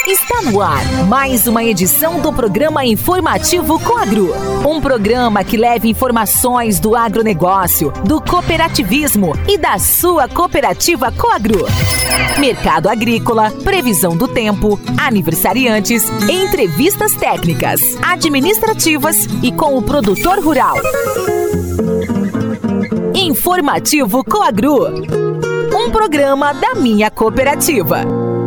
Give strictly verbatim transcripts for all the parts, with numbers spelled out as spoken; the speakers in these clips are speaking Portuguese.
Está no ar mais uma edição do programa Informativo Coagro. Um programa que leva informações do agronegócio, do cooperativismo e da sua cooperativa Coagro. Mercado agrícola, previsão do tempo, aniversariantes, entrevistas técnicas, administrativas e com o produtor rural. Informativo Coagro. Um programa da minha cooperativa.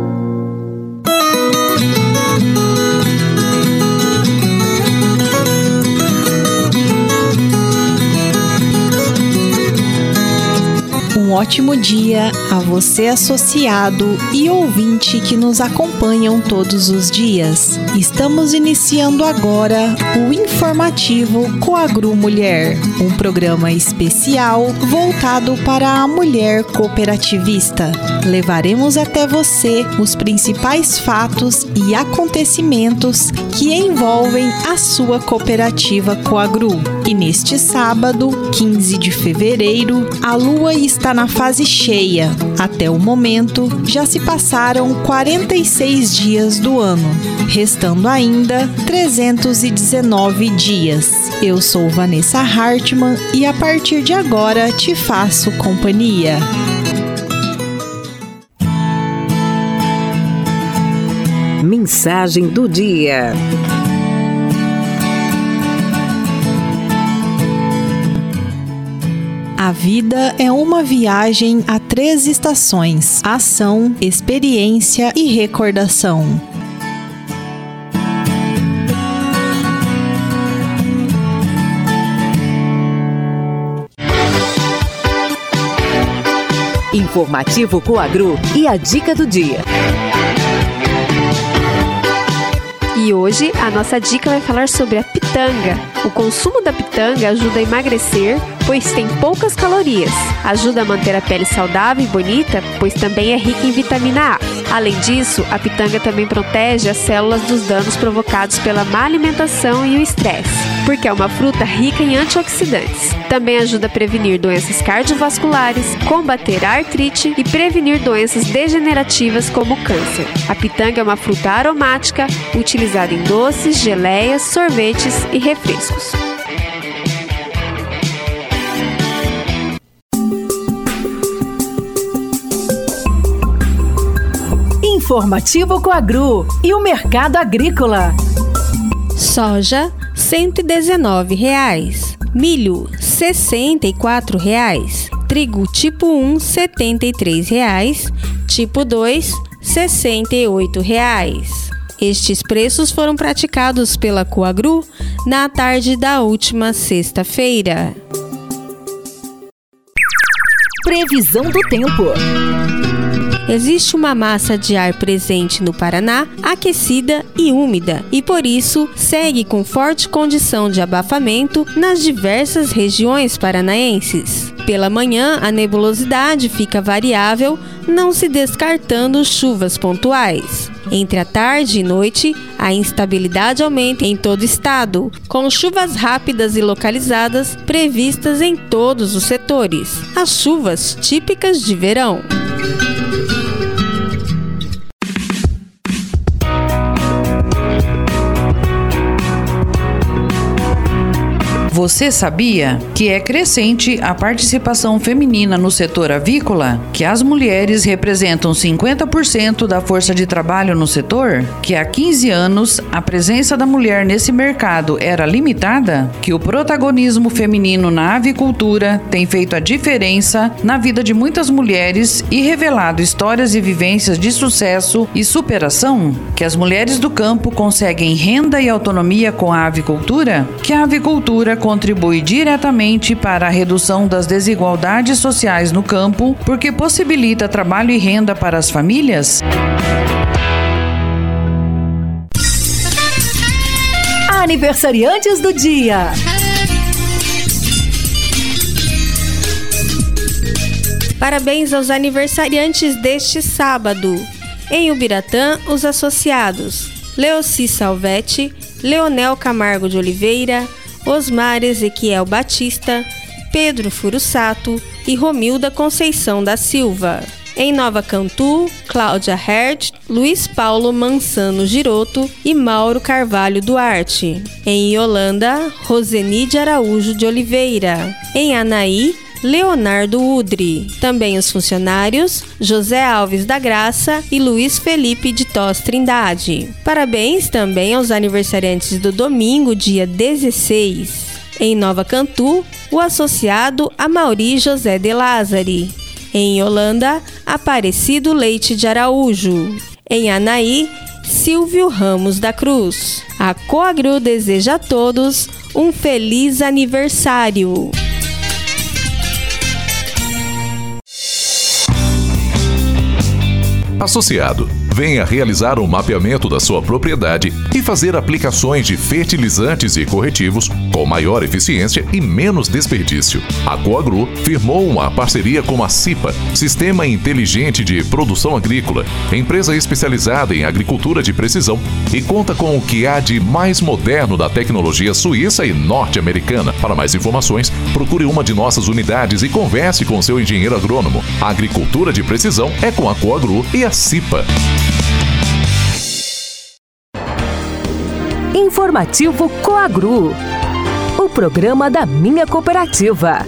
Um ótimo dia a você, associado e ouvinte que nos acompanham todos os dias. Estamos iniciando agora o Informativo Coagro Mulher, um programa especial voltado para a mulher cooperativista. Levaremos até você os principais fatos e acontecimentos que envolvem a sua cooperativa Coagro. E neste sábado, quinze de fevereiro, a lua está na fase cheia. Até o momento, já se passaram quarenta e seis dias do ano, restando ainda trezentos e dezenove dias. Eu sou Vanessa Hartmann e a partir de agora te faço companhia. Mensagem do dia. A vida é uma viagem a três estações: ação, experiência e recordação. Informativo Coagro e a dica do dia. E hoje a nossa dica vai falar sobre a pitanga. O consumo da pitanga ajuda a emagrecer, pois tem poucas calorias. Ajuda a manter a pele saudável e bonita, pois também é rica em vitamina A. Além disso, a pitanga também protege as células dos danos provocados pela má alimentação e o estresse, porque é uma fruta rica em antioxidantes. Também ajuda a prevenir doenças cardiovasculares, combater a artrite e prevenir doenças degenerativas como o câncer. A pitanga é uma fruta aromática, utilizada em doces, geleias, sorvetes e refrescos. Informativo Coagro e o mercado agrícola. Soja, cento e dezenove reais. Milho, sessenta e quatro reais. Trigo tipo um, setenta e três reais. Tipo dois, sessenta e oito reais. Estes preços foram praticados pela Coagro na tarde da última sexta-feira. Previsão do tempo. Existe uma massa de ar presente no Paraná, aquecida e úmida, e por isso segue com forte condição de abafamento nas diversas regiões paranaenses. Pela manhã, a nebulosidade fica variável, não se descartando chuvas pontuais. Entre a tarde e noite, a instabilidade aumenta em todo o estado, com chuvas rápidas e localizadas previstas em todos os setores. As chuvas típicas de verão. Você sabia que é crescente a participação feminina no setor avícola? Que as mulheres representam cinquenta por cento da força de trabalho no setor? Que há quinze anos a presença da mulher nesse mercado era limitada? Que o protagonismo feminino na avicultura tem feito a diferença na vida de muitas mulheres e revelado histórias e vivências de sucesso e superação? Que as mulheres do campo conseguem renda e autonomia com a avicultura? Que a avicultura contribui diretamente para a redução das desigualdades sociais no campo, porque possibilita trabalho e renda para as famílias? Aniversariantes do dia. Parabéns aos aniversariantes deste sábado. Em Ubiratã, os associados Leoci Salvetti, Leonel Camargo de Oliveira, Osmar Ezequiel Batista, Pedro Furussato e Romilda Conceição da Silva. Em Nova Cantu, Cláudia Hert, Luiz Paulo Mansano Giroto e Mauro Carvalho Duarte. Em Iolanda, Roseni de Araújo de Oliveira. Em Anaí, Leonardo Udri. Também os funcionários José Alves da Graça e Luiz Felipe de Tos Trindade. Parabéns também aos aniversariantes do domingo, dia dezesseis. Em Nova Cantu, o associado Amauri José de Lázari. Em Holanda, Aparecido Leite de Araújo. Em Anaí, Silvio Ramos da Cruz. A Coagru deseja a todos um feliz aniversário. Associado, venha realizar um mapeamento da sua propriedade e fazer aplicações de fertilizantes e corretivos com maior eficiência e menos desperdício. A Coagru firmou uma parceria com a CIPA, Sistema Inteligente de Produção Agrícola, empresa especializada em agricultura de precisão, e conta com o que há de mais moderno da tecnologia suíça e norte-americana. Para mais informações, procure uma de nossas unidades e converse com seu engenheiro agrônomo. A agricultura de precisão é com a Coagru e a CIPA. Informativo Coagru, o programa da minha cooperativa.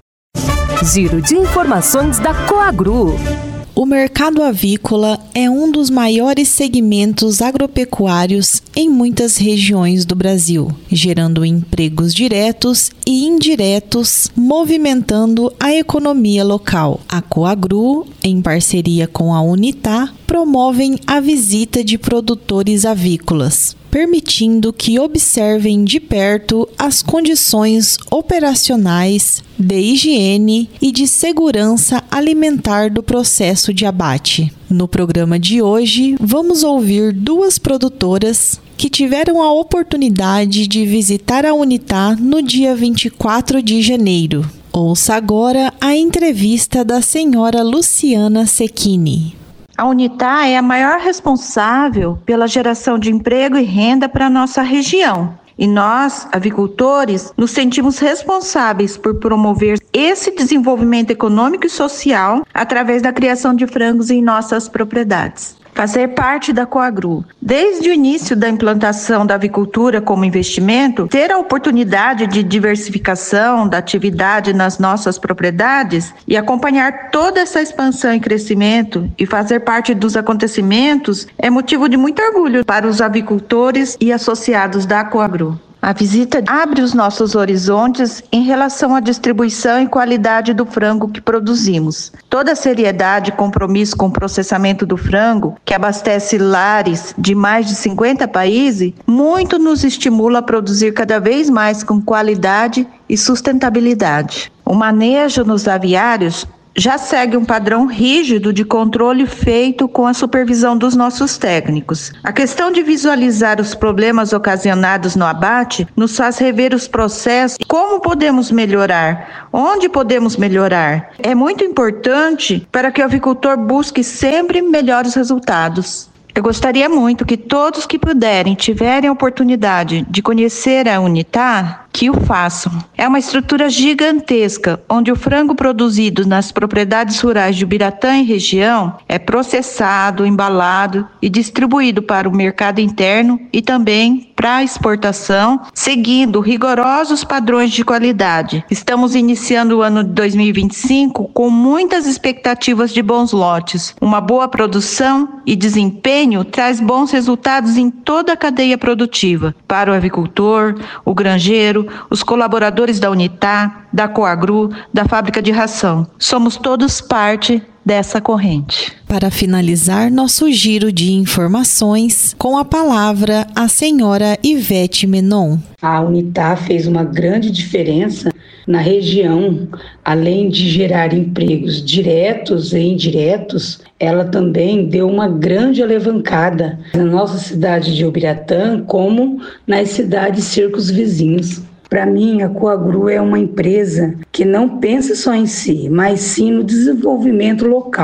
Giro de informações da Coagru. O mercado avícola é um dos maiores segmentos agropecuários em muitas regiões do Brasil, gerando empregos diretos e indiretos, movimentando a economia local. A Coagru, em parceria com a Unitá, promovem a visita de produtores avícolas, permitindo que observem de perto as condições operacionais, de higiene e de segurança alimentar do processo de abate. No programa de hoje, vamos ouvir duas produtoras que tiveram a oportunidade de visitar a Unitá no dia vinte e quatro de janeiro. Ouça agora a entrevista da senhora Luciana Secchini. A Unitá é a maior responsável pela geração de emprego e renda para a nossa região. E nós, avicultores, nos sentimos responsáveis por promover esse desenvolvimento econômico e social através da criação de frangos em nossas propriedades. Fazer parte da Coagru, desde o início da implantação da avicultura como investimento, ter a oportunidade de diversificação da atividade nas nossas propriedades e acompanhar toda essa expansão e crescimento e fazer parte dos acontecimentos é motivo de muito orgulho para os avicultores e associados da Coagru. A visita abre os nossos horizontes em relação à distribuição e qualidade do frango que produzimos. Toda a seriedade e compromisso com o processamento do frango, que abastece lares de mais de cinquenta países, muito nos estimula a produzir cada vez mais com qualidade e sustentabilidade. O manejo nos aviários já segue um padrão rígido de controle feito com a supervisão dos nossos técnicos. A questão de visualizar os problemas ocasionados no abate nos faz rever os processos e como podemos melhorar, onde podemos melhorar. É muito importante para que o avicultor busque sempre melhores resultados. Eu gostaria muito que todos que puderem, tiverem a oportunidade de conhecer a Unitá, que o façam. É uma estrutura gigantesca, onde o frango produzido nas propriedades rurais de Ubiratã e região é processado, embalado e distribuído para o mercado interno e também para a exportação, seguindo rigorosos padrões de qualidade. Estamos iniciando o ano de dois mil e vinte e cinco com muitas expectativas de bons lotes. Uma boa produção e desempenho traz bons resultados em toda a cadeia produtiva, para o avicultor, o granjeiro, os colaboradores da Unitá, da Coagru, da fábrica de ração. Somos todos parte dessa corrente. Para finalizar nosso giro de informações, com a palavra a senhora Ivete Menon. A Unitá fez uma grande diferença na região. Além de gerar empregos diretos e indiretos, ela também deu uma grande alavancada na nossa cidade de Ubiratã, como nas cidades cercos vizinhos. Para mim, a Coagru é uma empresa que não pensa só em si, mas sim no desenvolvimento local.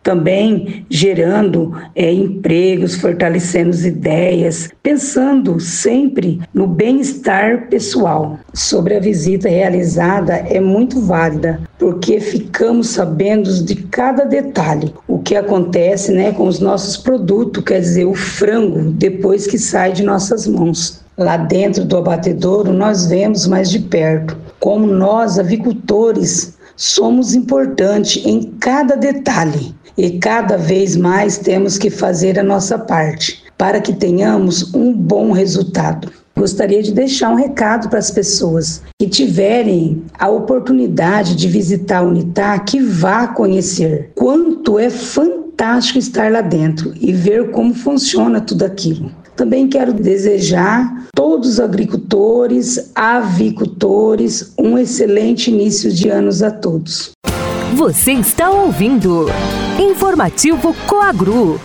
também gerando é, empregos, fortalecendo as ideias, pensando sempre no bem-estar pessoal. Sobre a visita realizada, é muito válida, porque ficamos sabendo de cada detalhe, o que acontece, né, com os nossos produtos, quer dizer, o frango, depois que sai de nossas mãos. Lá dentro do abatedouro, nós vemos mais de perto como nós, avicultores, somos importantes em cada detalhe e cada vez mais temos que fazer a nossa parte para que tenhamos um bom resultado. Gostaria de deixar um recado para as pessoas que tiverem a oportunidade de visitar a Unitá, que vá conhecer quanto é fantástico estar lá dentro e ver como funciona tudo aquilo. Também quero desejar a todos os agricultores, avicultores, um excelente início de anos a todos. Você está ouvindo Informativo Coagru.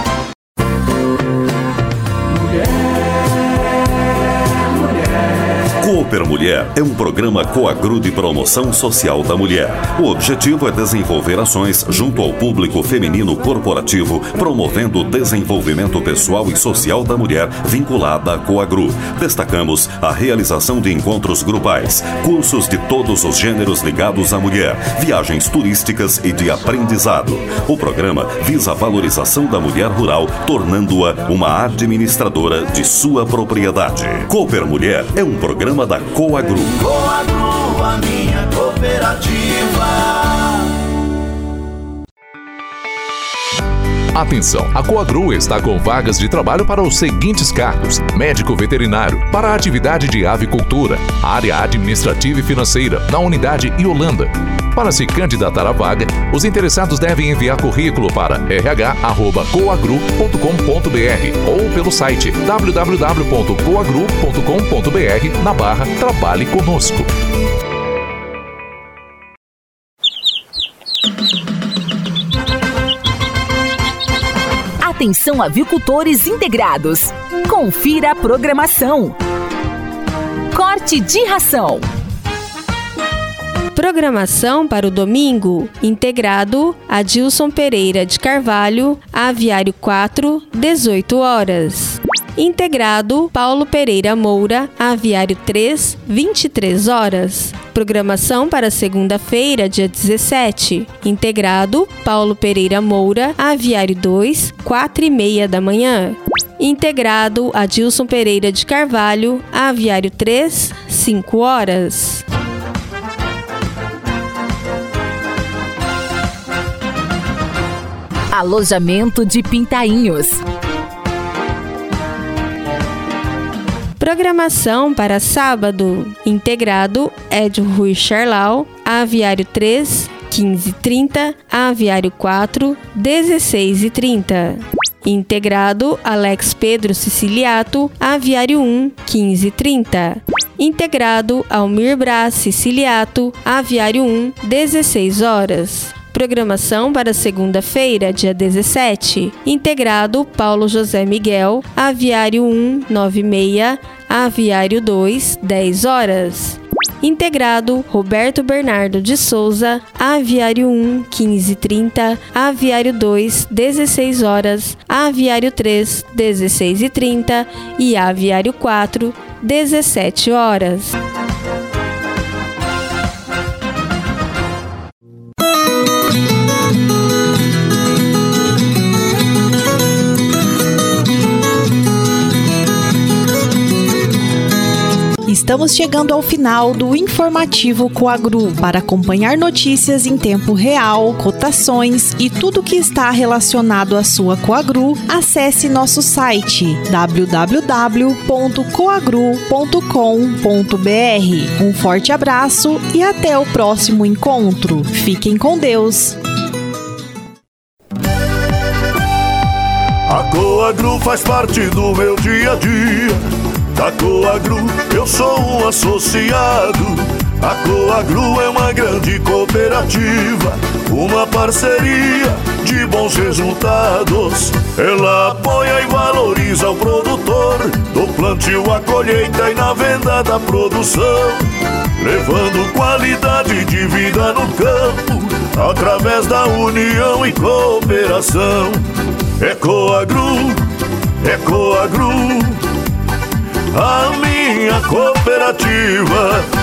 Cooper Mulher é um programa Coagru de promoção social da mulher. O objetivo é desenvolver ações junto ao público feminino corporativo, promovendo o desenvolvimento pessoal e social da mulher vinculada à Coagru. Destacamos a realização de encontros grupais, cursos de todos os gêneros ligados à mulher, viagens turísticas e de aprendizado. O programa visa a valorização da mulher rural, tornando-a uma administradora de sua propriedade. Cooper Mulher é um programa da Coagru. Coagru, a minha cooperativa. Atenção, a Coagru está com vagas de trabalho para os seguintes cargos: médico veterinário, para a atividade de avicultura, área administrativa e financeira, na unidade Iolanda. Para se candidatar à vaga, os interessados devem enviar currículo para r h arroba coagru ponto com ponto b r ou pelo site w w w ponto coagru ponto com ponto b r na barra Trabalhe Conosco. Atenção, avicultores integrados. Confira a programação. Corte de ração. Programação para o domingo: integrado Adilson Pereira de Carvalho, Aviário quatro, dezoito horas. Integrado Paulo Pereira Moura, Aviário três, vinte e três horas. Programação para segunda-feira, dia dezessete. Integrado Paulo Pereira Moura, Aviário dois, quatro e meia da manhã. Integrado Adilson Pereira de Carvalho, Aviário três, cinco horas. Alojamento de Pintainhos. Programação para sábado: integrado Edio Rui Charlau, Aviário três, quinze e trinta, Aviário quatro, dezesseis e trinta. Integrado Alex Pedro Siciliato, Aviário um, quinze e trinta. Integrado Almir Braz Siciliato, Aviário um, dezesseis horas. Programação para segunda-feira, dia dezessete. Integrado Paulo José Miguel, Aviário um, nove e meia, Aviário dois, dez horas. Integrado Roberto Bernardo de Souza, Aviário um, quinze e trinta, Aviário dois, dezesseis horas, Aviário três, dezesseis e trinta e Aviário quatro, dezessete horas. Estamos chegando ao final do Informativo Coagru. Para acompanhar notícias em tempo real, cotações e tudo que está relacionado à sua Coagru, acesse nosso site w w w ponto coagru ponto com ponto b r. Um forte abraço e até o próximo encontro. Fiquem com Deus. A Coagru faz parte do meu dia a dia. Da Coagru eu sou um associado. A Coagru é uma grande cooperativa, uma parceria de bons resultados. Ela apoia e valoriza o produtor, do plantio à colheita e na venda da produção, levando qualidade de vida no campo através da união e cooperação. É Coagru, é Coagru, a minha cooperativa.